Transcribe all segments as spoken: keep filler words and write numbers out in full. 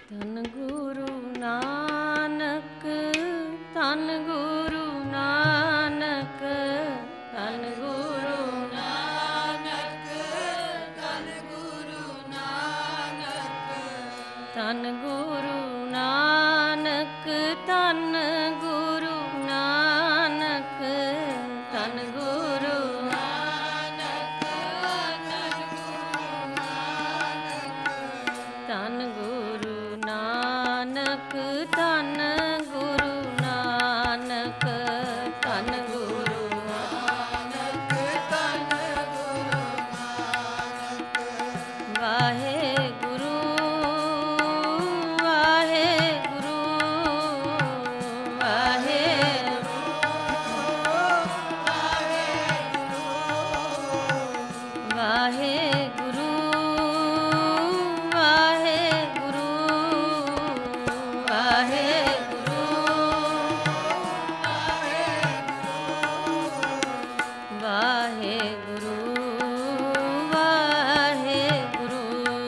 ਧੰਨ ਗੁਰੂ ਨਾਨਕ, ਧੰਨ ਗੁਰੂ ਨਾਨਕ, ਧੰਨ ਗੁਰੂ ਨਾਨਕ, ਧੰਨ ਗੁਰੂ ਨਾਨਕ, ਧੰਨ ਗੁਰੂ ਨਾਨਕ, ਧੰਨ ਗੁਰੂ ਨਾਨਕ, ਧੰਨ ਗੁਰੂ ਨਾਨਕ, ਧੰਨ ਗੁਰੂ ਨਾਨਕ, ਧੰਨ ਗੁਰੂ ਨਾਨਕ, ਧੰਨ ਗੁਰੂ ਨਾਨਕ, ਧੰਨ ਗੁਰੂ ਨਾਨਕ। ਵਾਹਿਗੁਰੂ ਵਾਹਿਗੁਰੂ ਵਾਹਿਗੁਰੂ ਵਾਹਿਗੁਰੂ ਵਾਹਿਗੁਰੂ ਵਾਹਿਗੁਰੂ ਵਾਹਿਗੁਰੂ ਵਾਹਿਗੁਰੂ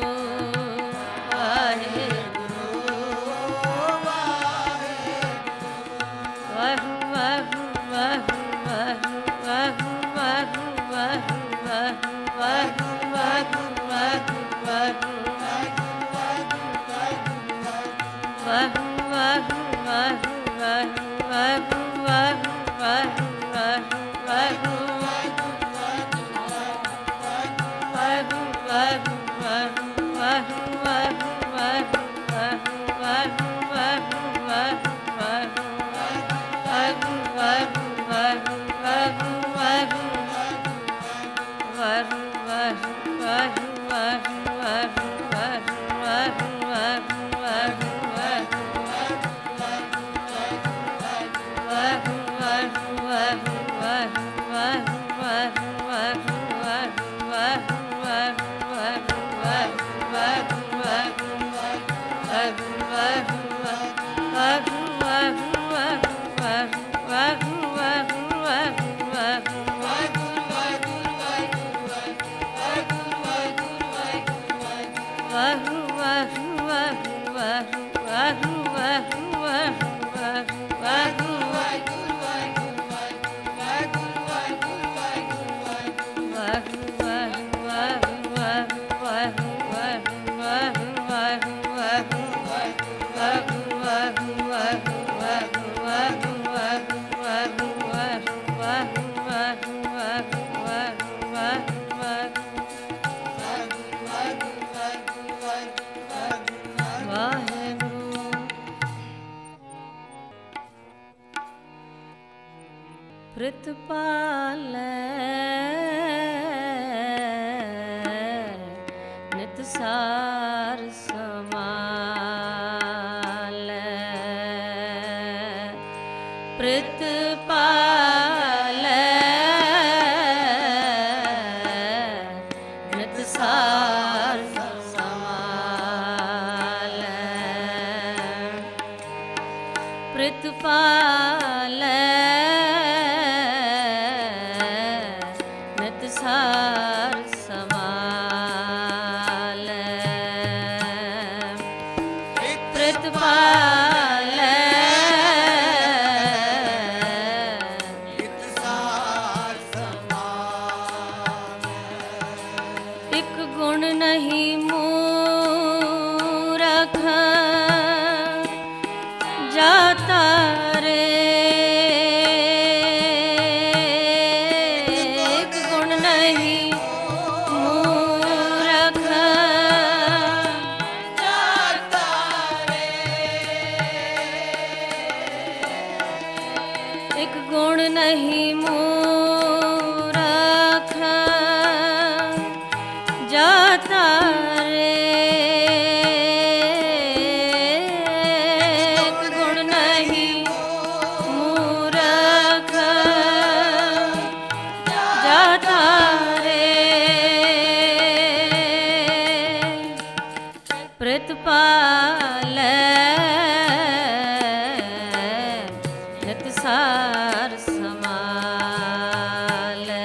ਪ੍ਰਿਤਪਾਲੈ ਨਿਤ ਸਾਰ ਸਮਾਲੈ, ਪ੍ਰਿਤਪਾਲੈ ਨਿਤ ਸਾਰ ਸਮਾਲੈ, ਪ੍ਰਿਤਪਾਲੈ ਸਾਰ ਸਮਾਲੈ, ਪ੍ਰਿਤਪਾਲੈ ਨਿਤ ਸਾਰ ਸਮਾਲੈ। ਇੱਕ ਗੁਣ ਨਹੀਂ ਮੂਰਖ ਜਾਤਾ ਰੇ, ਇੱਕ ਗੁਣ ਨਹੀਂ ਮੂਰਖ ਜਾਤਾ ਰੇ, ਇੱਕ ਗੁਣ ਨਹੀਂ ਮੂਰਖ ਜਾਤਾ ਰੇ, ਪ੍ਰਿਤਪਾਲੈ ਸਾਰ ਸਮਾਲੈ,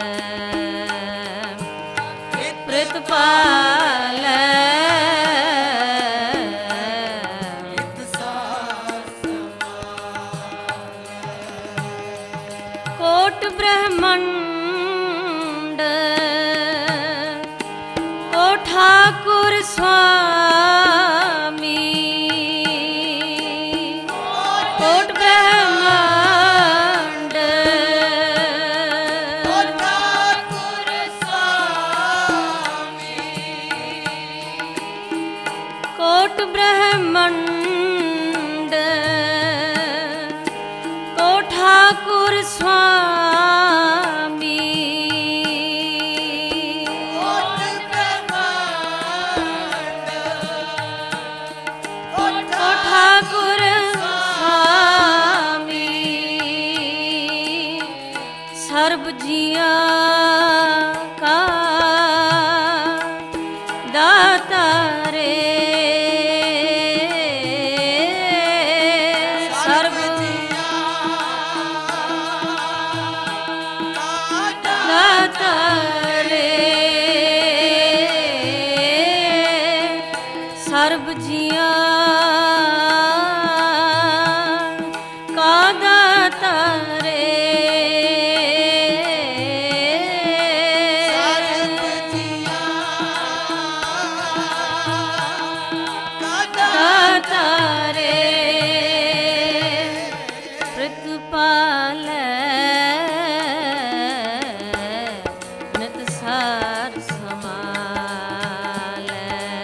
ਪ੍ਰਿਤਪਾਲੈ कोट ब्रह्मंड को ठाकुर स्वामी को ठाकुर स्वामी सर्ब जिया का दाता रे सर्ब दाता रे सर्ब जिया का दाता रे प्रतिपाल नित सार समाल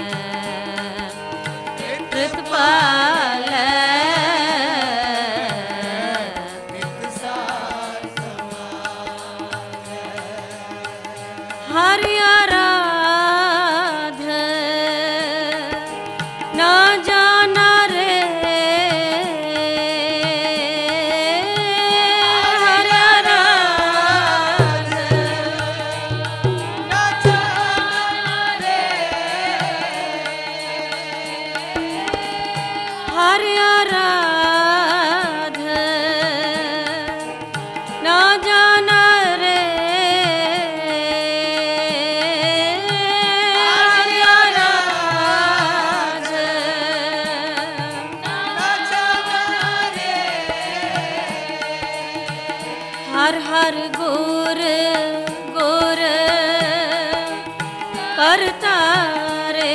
प्रतिपाल नित सार समाल हरि आराध ना जाना रे हरि आराध ना जाना रे हरि आराध ना जाना रे हर हर गुर गुर करता रे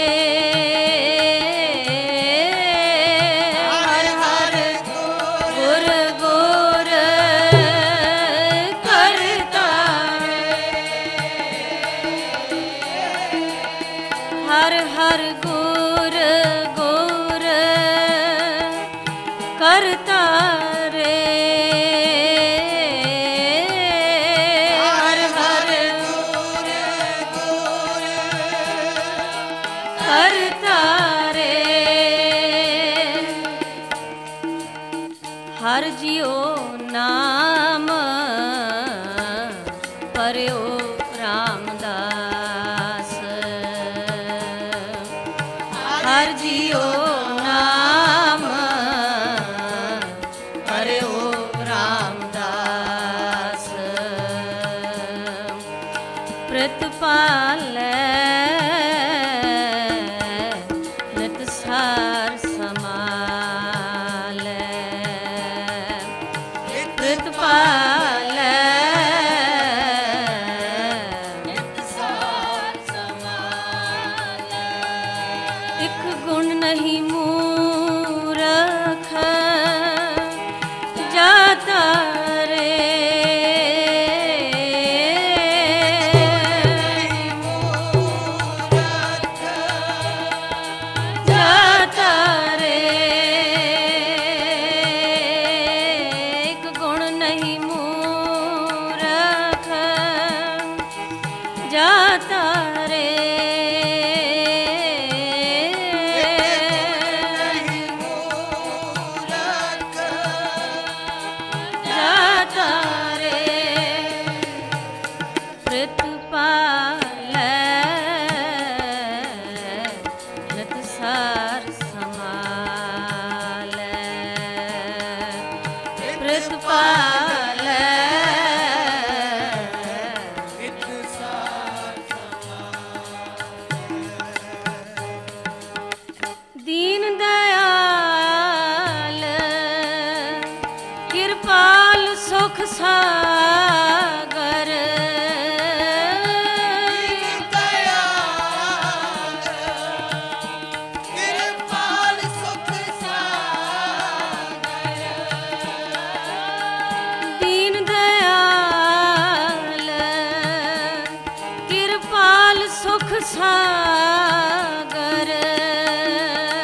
हर हर गुर गुर करता रे हर हर गुर गुर करता रे हर जियो नाम पर्यो रामदास हर जियो नाम पर्यो रामदास प्रतिपाल नित सार समाल प्रतिपाल नित सार समाल एक गुण नहीं मूरख जाता रे जाता रे एक गुण नहीं मूरख जाता रे जाता रे प्रतिपाल नित सार समाल प्रतिपाल नित सार दीन दयाल कृपाल सुख सागर कृपाल सुख सागर दीन दयाल कृपाल सुख सागर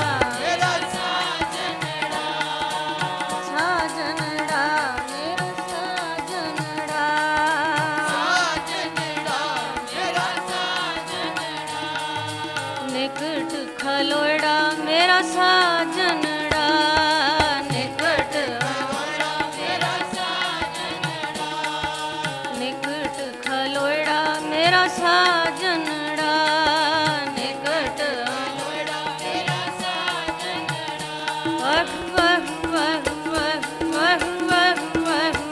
साजनड़ा निकट आवड़ा मेरा साजनड़ा निकट खलोड़ा मेरा साजनड़ा निकट आवड़ा मेरा साजनड़ा वह वह वह वह वह वह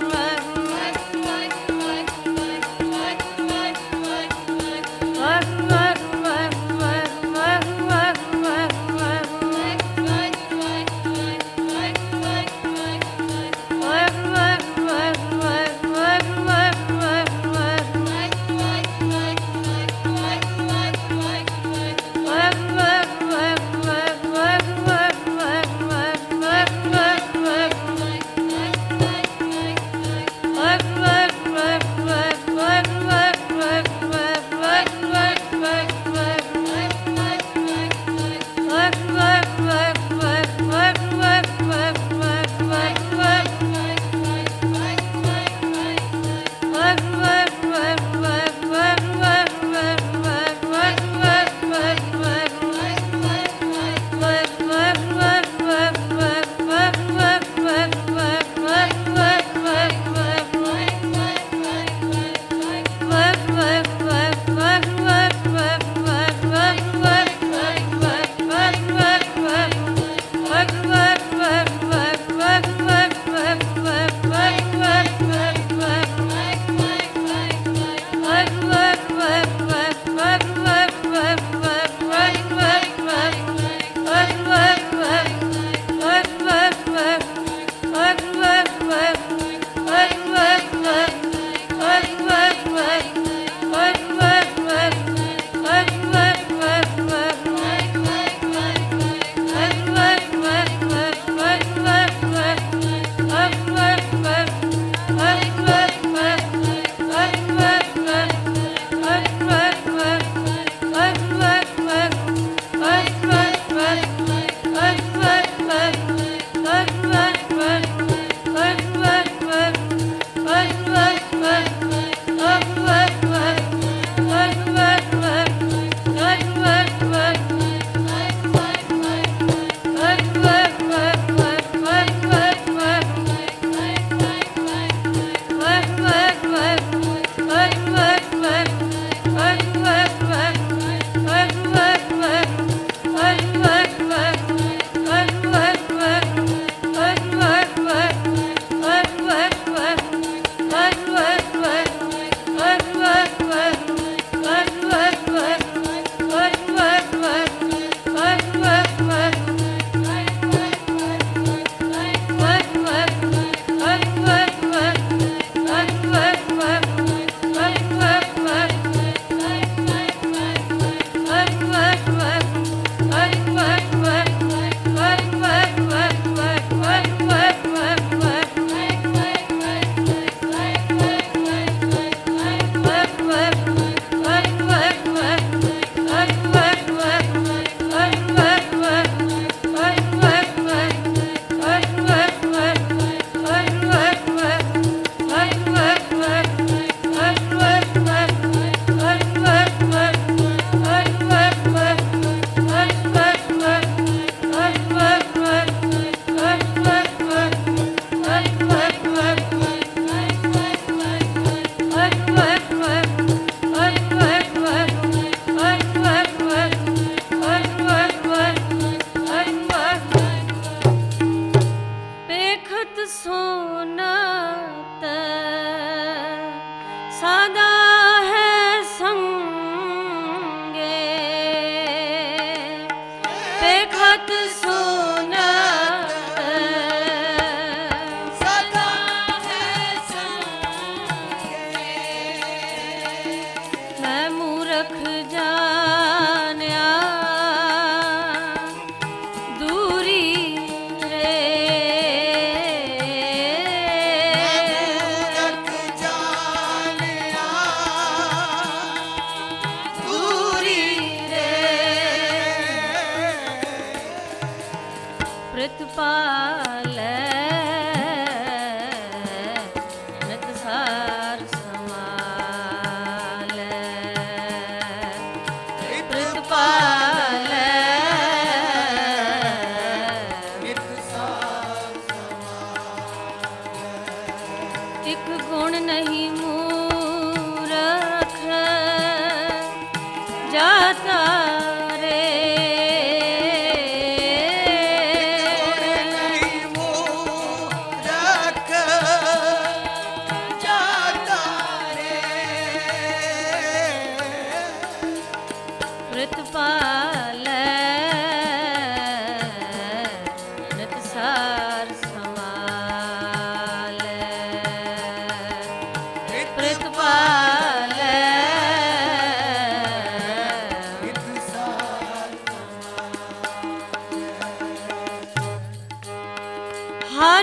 हर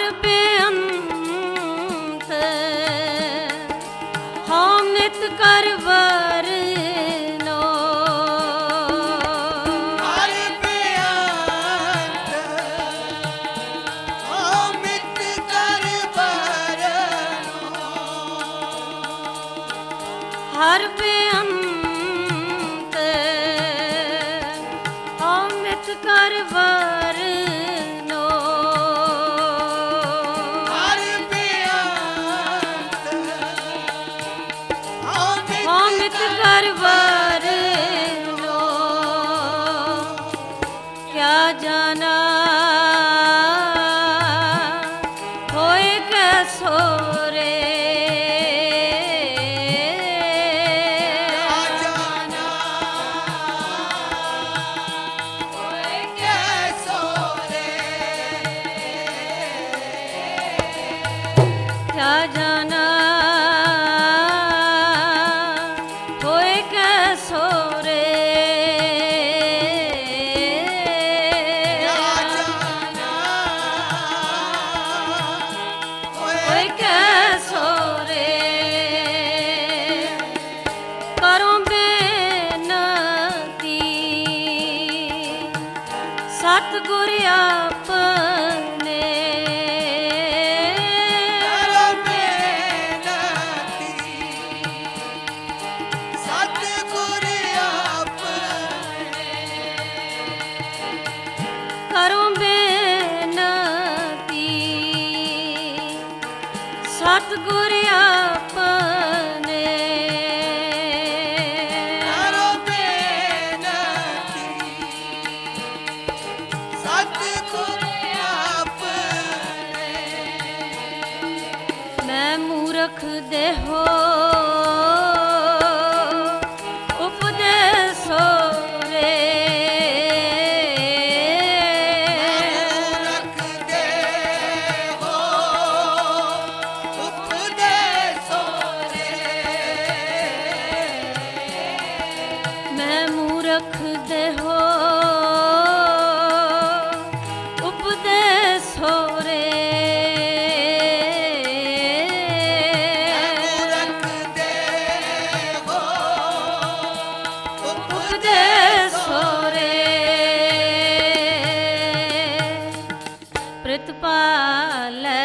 बेअंत हामित कर वरनो हर बेअंत हामित कर वरनो हर बेअंत हामित कर वरनो हर बेअंत हामित कर वरनो क्या जाना होए कैसो रे जाना कैसो रे क्या जाना होए कैसो रे होए कैसो रे करो बेनती सतगुर आपने करो बेनती सतगुर आपने मैं मूर्ख देहो उपदेसो रे मैं मूर्ख देहो उपदेसो रे उपदेसो रे प्रतिपालै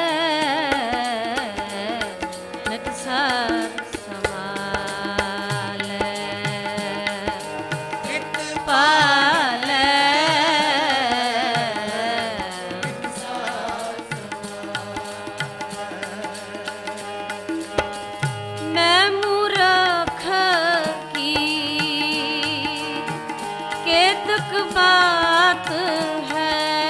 नित सार समालै पालै मैं मूर्ख की केतक बात है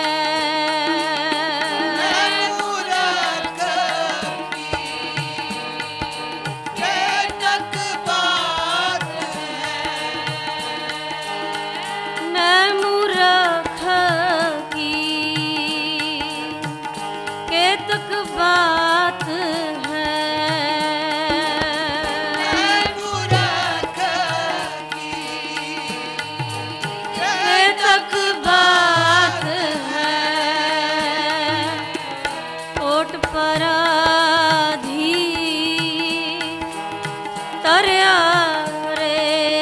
मैं मूर्ख की केतक बात है केतक बात है कोट पराधी तरया रे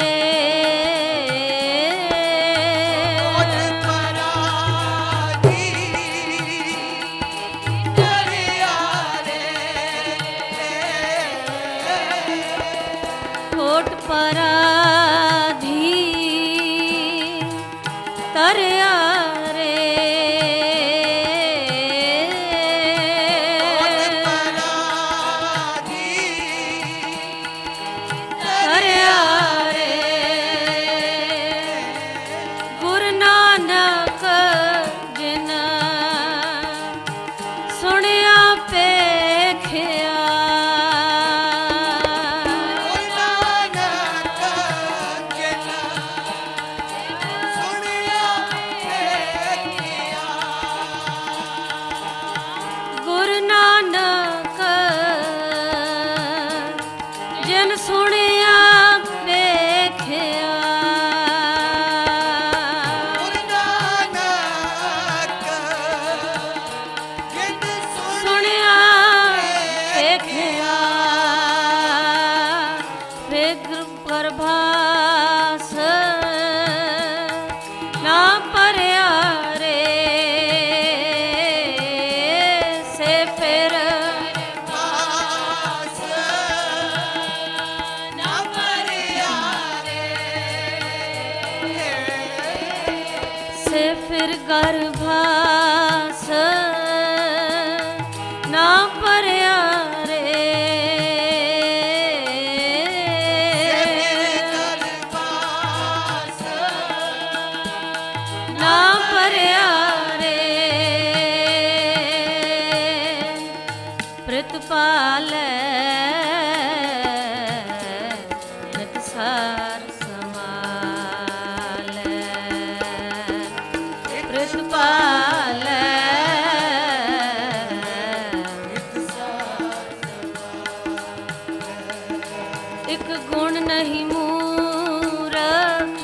कोट पराधी तरया रे तरया रे गुरु नानक जिन सुनिया पेखिया फिर गर्भास ना परया रे ना परया रे प्रितपाल सार समाल प्रितपाल एक गुण नहीं मूरख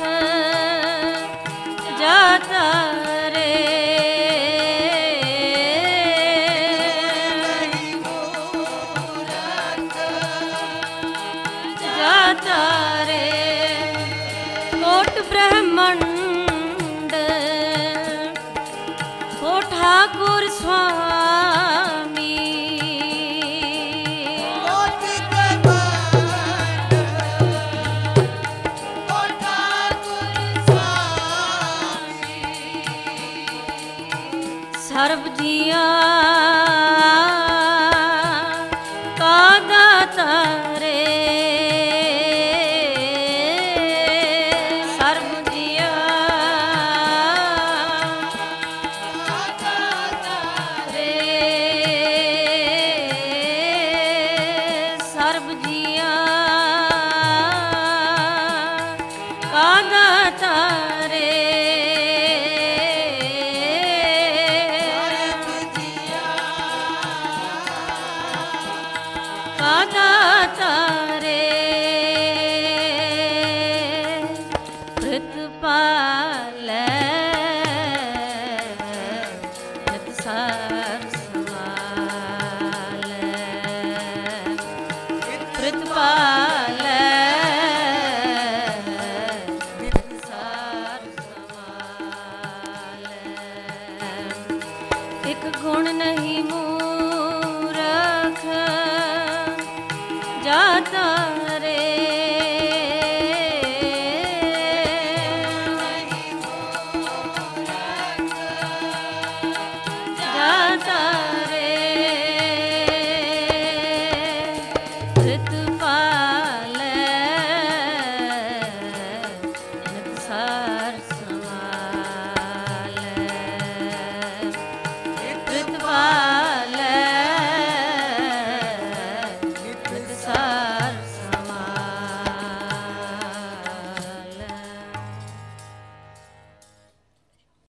जाता रे जाता रे कोट ब्रह्मंड हो ठाकुर स्वामी सर्व जिया का दाता रे सर्व जिया रे सर्व जिया का दाता रे का दाता रे प्रितपाल सार समाल प्रितपाल सार समाल एक गुण नहीं मूरख